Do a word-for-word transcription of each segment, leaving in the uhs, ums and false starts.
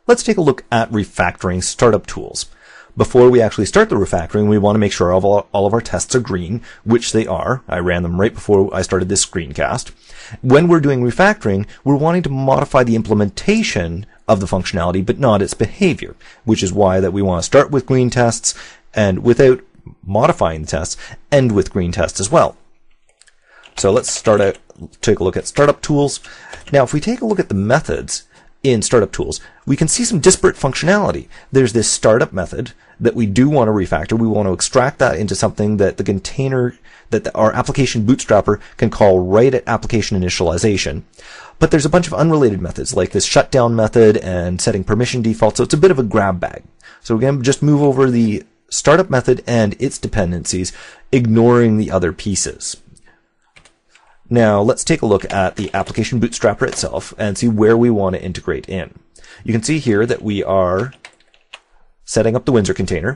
Let's take a look at refactoring startup tools. Before we actually start the refactoring, we want to make sure all of, all of our tests are green, which they are. I ran them right before I started this screencast. When we're doing refactoring, we're wanting to modify the implementation of the functionality, but not its behavior, which is why that we want to start with green tests and without modifying the tests, end with green tests as well. So let's start out, take a look at startup tools. Now, if we take a look at the methods in startup tools, we can see some disparate functionality. There's this startup method that we do want to refactor. We want to extract that into something that the container, that the, our application bootstrapper can call right at application initialization. But there's a bunch of unrelated methods like this shutdown method and setting permission default. So it's a bit of a grab bag. So we're going to just move over the startup method and its dependencies, ignoring the other pieces. Now, let's take a look at the application bootstrapper itself and see where we want to integrate in. You can see here that we are setting up the Windsor container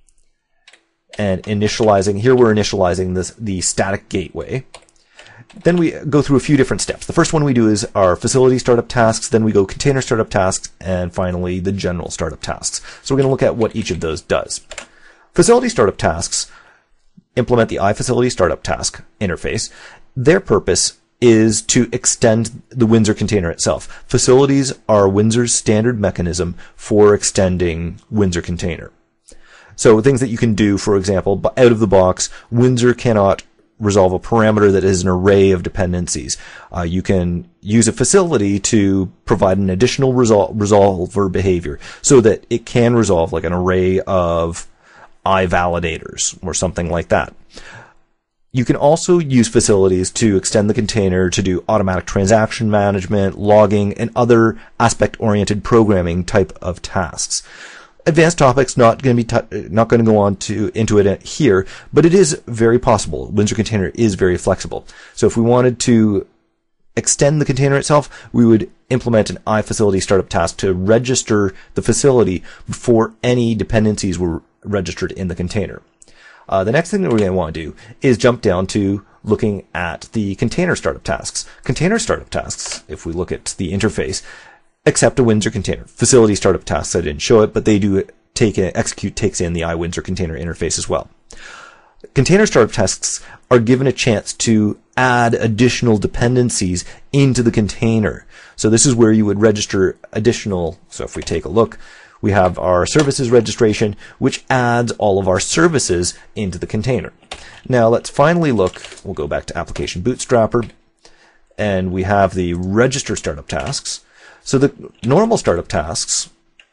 and initializing. Here we're initializing this, the static gateway. Then we go through a few different steps. The first one we do is our facility startup tasks, then we go container startup tasks, and finally the general startup tasks. So we're going to look at what each of those does. Facility startup tasks implement the iFacility startup task interface. Their purpose is to extend the Windsor container itself. Facilities are Windsor's standard mechanism for extending Windsor container. So things that you can do, for example, out of the box, Windsor cannot resolve a parameter that is an array of dependencies. Uh, you can use a facility to provide an additional resol- resolver behavior so that it can resolve like an array of iValidators or something like that. You can also use facilities to extend the container to do automatic transaction management, logging, and other aspect-oriented programming type of tasks. Advanced topics not going to be t- not going to go on to into it here, but it is very possible. Windsor container is very flexible. So if we wanted to extend the container itself, we would implement an iFacility startup task to register the facility before any dependencies were registered in the container. Uh, the next thing that we're going to want to do is jump down to looking at the container startup tasks. Container startup tasks, if we look at the interface, accept a Windsor container. Facility startup tasks, I didn't show it, but they do take a, execute takes in the iWindsor container interface as well. Container startup tasks are given a chance to add additional dependencies into the container. So this is where you would register additional. So if we take a look, we have our services registration, which adds all of our services into the container. Now let's finally look, we'll go back to application bootstrapper, and we have the register startup tasks. So the normal startup tasks,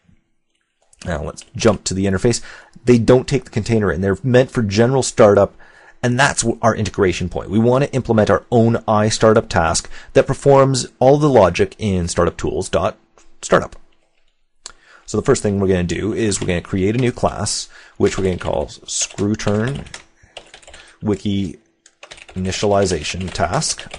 now let's jump to the interface, they don't take the container in. They're meant for general startup, and that's our integration point. We want to implement our own iStartup task that performs all the logic in startup tools.startup. So the first thing we're going to do is we're going to create a new class, which we're going to call ScrewTurn Wiki Initialization Task.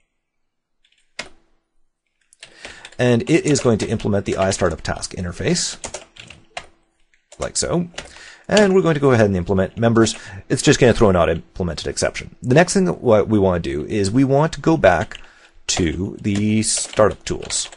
And it is going to implement the iStartup task interface, like so. And we're going to go ahead and implement members. It's just going to throw an not implemented exception. The next thing that what we want to do is we want to go back to the startup tools.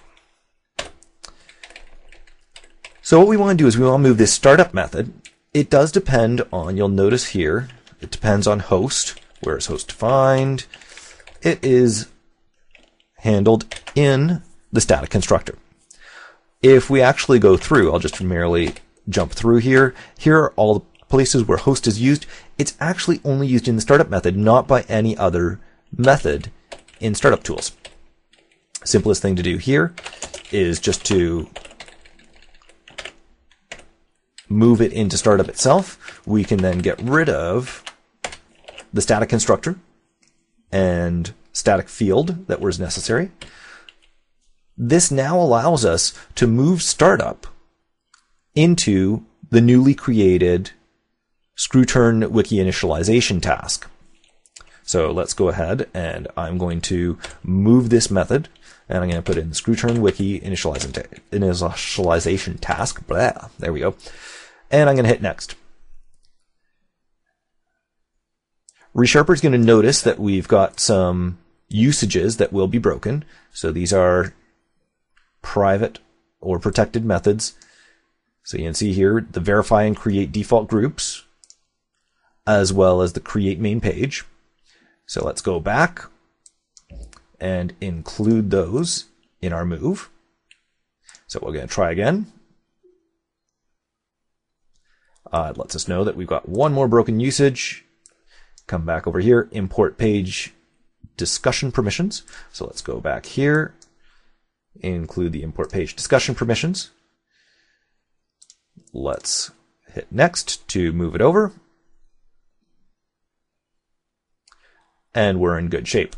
So what we want to do is we want to move this startup method. It does depend on, you'll notice here, it depends on host. Where is host defined? It is handled in the static constructor. If we actually go through, I'll just merely jump through here. Here are all the places where host is used. It's actually only used in the startup method, not by any other method in startup tools. Simplest thing to do here is just to move it into startup itself. We can then get rid of the static constructor and static field that was necessary. This now allows us to move startup into the newly created ScrewTurn Wiki Initialization task. So let's go ahead and I'm going to move this method and I'm going to put in the ScrewTurn Wiki Initialization task. Blah, there we go. And I'm going to hit next. ReSharper is going to notice that we've got some usages that will be broken. So these are private or protected methods. So you can see here the verify and create default groups, as well as the create main page. So let's go back and include those in our move. So we're going to try again. Uh, it lets us know that we've got one more broken usage. Come back over here, import page discussion permissions. So let's go back here, include the import page discussion permissions. Let's hit next to move it over. And we're in good shape.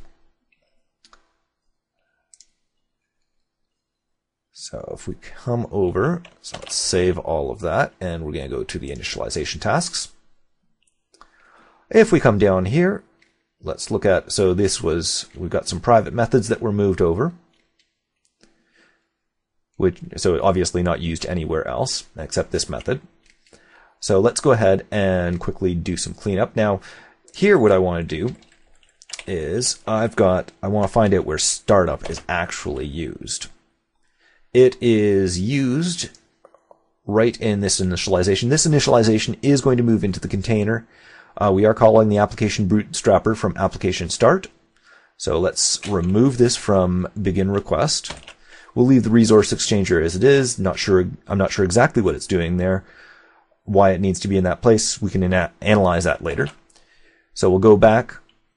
So if we come over, so let's save all of that, and we're going to go to the initialization tasks. If we come down here, let's look at, so this was, we've got some private methods that were moved over, which, so obviously not used anywhere else except this method. So let's go ahead and quickly do some cleanup. Now, here what I want to do is I've got, I want to find out where startup is actually used. It is used right in this initialization. This initialization is going to move into the container. Uh, we are calling the application bootstrapper from application start. So let's remove this from begin request. We'll leave the resource exchanger as it is. Not sure, I'm not sure exactly what it's doing there, why it needs to be in that place. We can ana- analyze that later. So we'll go back.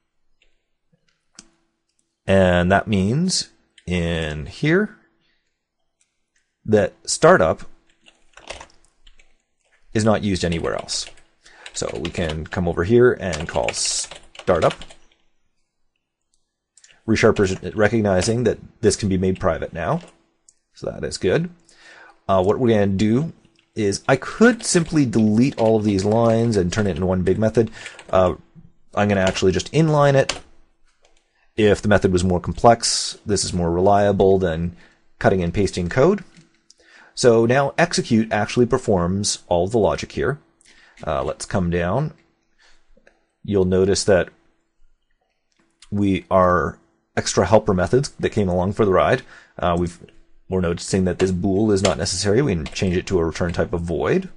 And that means in here, that startup is not used anywhere else. So we can come over here and call startup. ReSharper recognizing that this can be made private now. So that is good. Uh, what we're going to do is I could simply delete all of these lines and turn it into one big method. Uh, I'm going to actually just inline it. If the method was more complex, this is more reliable than cutting and pasting code. So now execute actually performs all of the logic here. Uh, let's come down. You'll notice that we are extra helper methods that came along for the ride. Uh, we've, we're noticing that this bool is not necessary. We can change it to a return type of void.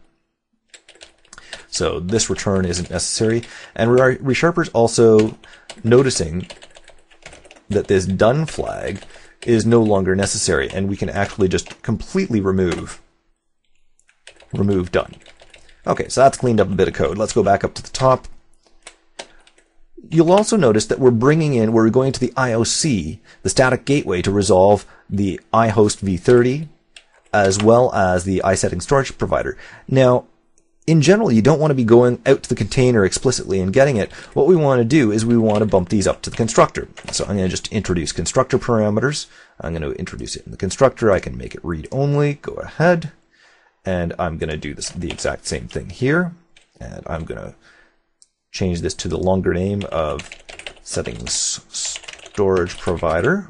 So this return isn't necessary. And ReSharper's also noticing that this done flag is no longer necessary, and we can actually just completely remove remove done. Okay, so that's cleaned up a bit of code. Let's go back up to the top. You'll also notice that we're bringing in, we're going to the I O C, the static gateway, to resolve the iHost v thirty, as well as the iSetting storage provider. Now, in general, you don't want to be going out to the container explicitly and getting it. What we want to do is we want to bump these up to the constructor. So I'm going to just introduce constructor parameters. I'm going to introduce it in the constructor. I can make it read only. Go ahead. And I'm going to do this, the exact same thing here. And I'm going to change this to the longer name of settings storage provider.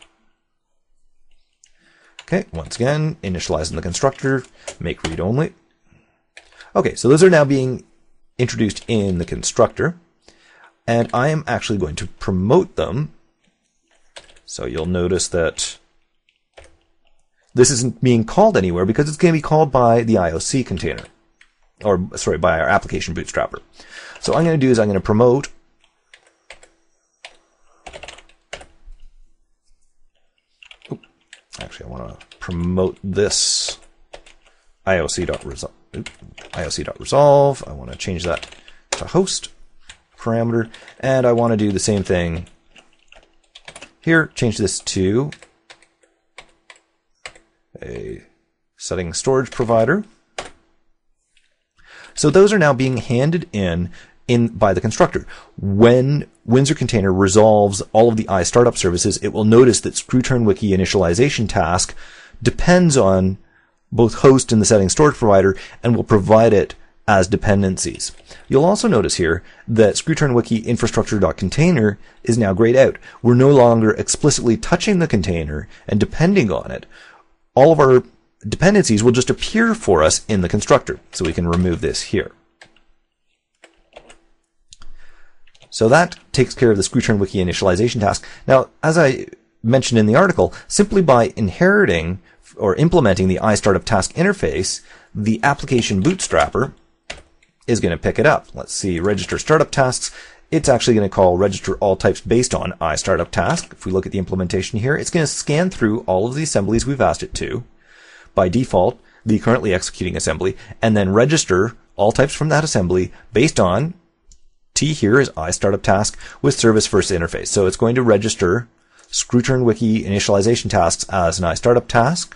Okay, once again, initializing the constructor, make read only. Okay, so those are now being introduced in the constructor, and I am actually going to promote them. So you'll notice that this isn't being called anywhere because it's going to be called by the I O C container, or sorry, by our application bootstrapper. So what I'm going to do is I'm going to promote Oop, actually, I want to promote this I O C.resolve. I O C.resolve. I want to change that to host parameter, and I want to do the same thing here. Change this to a setting storage provider. So those are now being handed in in by the constructor. When Windsor Container resolves all of the iStartup services, it will notice that ScrewTurnWiki initialization task depends on both host and the setting storage provider, and will provide it as dependencies. You'll also notice here that ScrewTurnWiki infrastructure.container is now grayed out. We're no longer explicitly touching the container and depending on it. All of our dependencies will just appear for us in the constructor. So we can remove this here. So that takes care of the ScrewTurnWiki initialization task. Now, as I mentioned in the article, simply by inheriting or implementing the iStartupTask interface, the application bootstrapper is going to pick it up. Let's see, register startup tasks. It's actually going to call register all types based on iStartupTask. If we look at the implementation here, it's going to scan through all of the assemblies we've asked it to, by default, the currently executing assembly, and then register all types from that assembly based on T here is iStartupTask with service first interface. So it's going to register ScrewTurnWiki initialization tasks as an iStartupTask.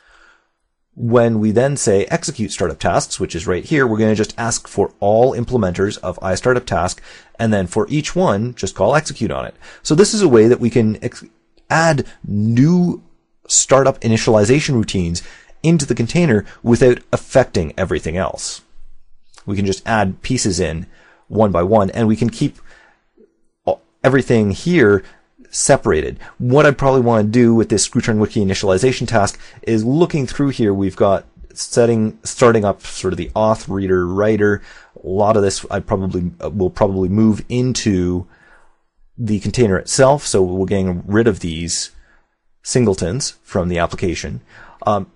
When we then say execute startup tasks, which is right here, we're going to just ask for all implementers of iStartupTask, and then for each one, just call execute on it. So this is a way that we can ex- add new startup initialization routines into the container without affecting everything else. We can just add pieces in one by one, and we can keep everything here separated. What I probably want to do with this ScrewTurnWiki initialization task is looking through here. We've got setting, starting up sort of the auth reader writer. A lot of this I probably uh, will probably move into the container itself. So we're getting rid of these singletons from the application. Um,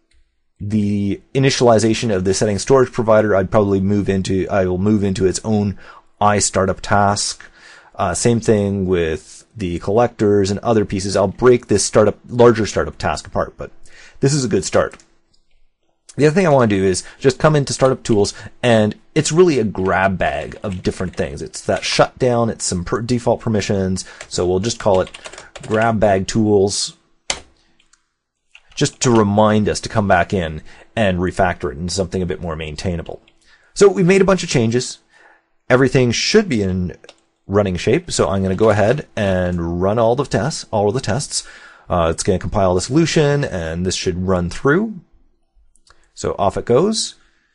the initialization of the setting storage provider, I'd probably move into, I will move into its own iStartupTask. Uh, same thing with the collectors and other pieces. I'll break this startup, larger startup task apart, but this is a good start. The other thing I want to do is just come into Startup Tools, and it's really a grab bag of different things. It's that shutdown, it's some per default permissions, so we'll just call it grab bag tools, just to remind us to come back in and refactor it into something a bit more maintainable. So we've made a bunch of changes. Everything should be in running shape. So I'm going to go ahead and run all the tests, all of the tests. Uh, it's going to compile the solution, and this should run through. So off it goes.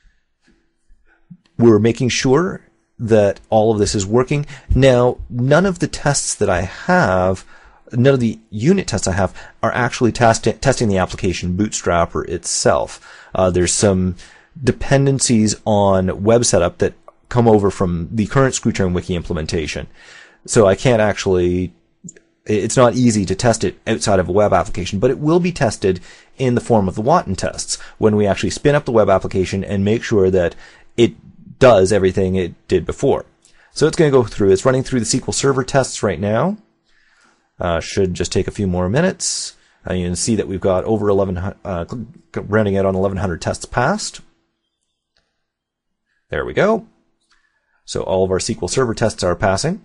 We're making sure that all of this is working. Now, none of the tests that I have, none of the unit tests I have are actually test- testing the application bootstrapper itself. Uh, there's some dependencies on web setup that come over from the current ScrewTurnWiki implementation. So I can't actually, it's not easy to test it outside of a web application, but it will be tested in the form of the Watton tests when we actually spin up the web application and make sure that it does everything it did before. So it's going to go through, it's running through the S Q L Server tests right now. Uh, should just take a few more minutes. Uh, you can see that we've got over eleven, uh, rounding out on eleven hundred tests passed. There we go. So all of our S Q L Server tests are passing.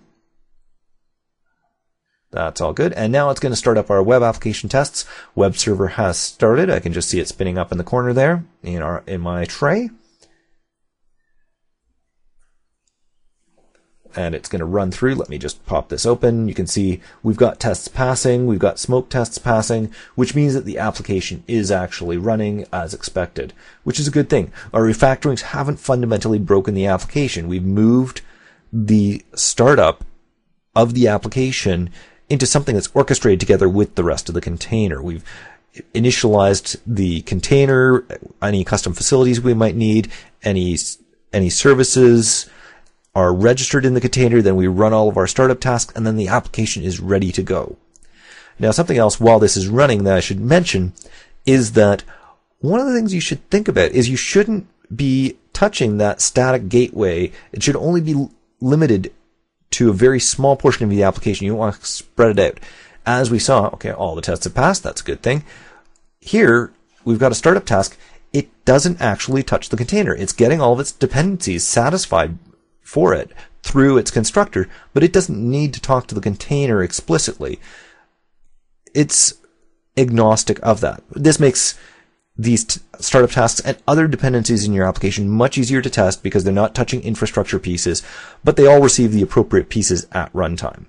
That's all good. And now it's going to start up our web application tests. Web server has started. I can just see it spinning up in the corner there in our in my tray. And it's going to run through. Let me just pop this open. You can see we've got tests passing. We've got smoke tests passing, which means that the application is actually running as expected, which is a good thing. Our refactorings haven't fundamentally broken the application. We've moved the startup of the application into something that's orchestrated together with the rest of the container. We've initialized the container, any custom facilities we might need, any, any services are registered in the container, then we run all of our startup tasks, and then the application is ready to go. Now, something else while this is running that I should mention is that one of the things you should think about is you shouldn't be touching that static gateway. It should only be limited to a very small portion of the application. You don't want to spread it out. As we saw, okay, all the tests have passed. That's a good thing. Here, we've got a startup task. It doesn't actually touch the container. It's getting all of its dependencies satisfied for it through its constructor, but it doesn't need to talk to the container explicitly. It's agnostic of that. This makes these t- startup tasks and other dependencies in your application much easier to test because they're not touching infrastructure pieces, but they all receive the appropriate pieces at runtime.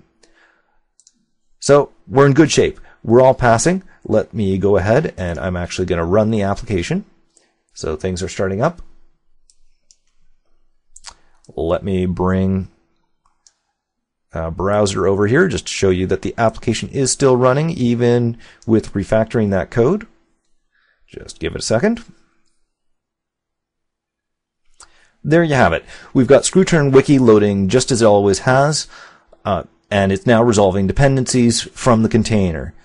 So we're in good shape. We're all passing. Let me go ahead and I'm actually going to run the application. So things are starting up. Let me bring a browser over here just to show you that the application is still running even with refactoring that code. Just give it a second. There you have it. We've got ScrewTurnWiki loading just as it always has, uh, and it's now resolving dependencies from the container.